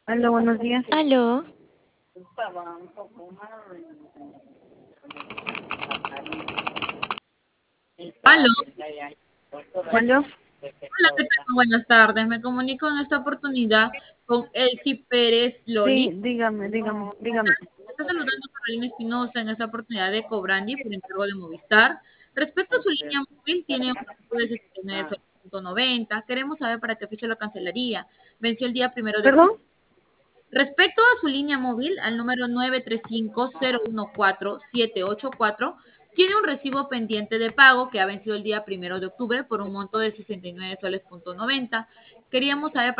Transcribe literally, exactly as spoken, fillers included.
Aló, buenos días. Aló. Aló, Aló. hola, ¿qué tal? Buenas tardes. Me comunico en esta oportunidad con Elsie Pérez Sí, Loli. dígame, dígame, dígame. Está saludando a Carolina Espinosa en esta oportunidad de Cobrandi por encargo de Movistar. Respecto a su línea móvil, tiene un costo de sesenta y nueve soles punto noventa. Queremos saber para qué fecha lo cancelaría. Venció el día primero de ¿Perdón? octubre. Respecto a su línea móvil, al número nueve tres cinco cero uno cuatro siete ocho cuatro, tiene un recibo pendiente de pago que ha vencido el día primero de octubre por un monto de sesenta y nueve soles punto noventa. Queríamos saber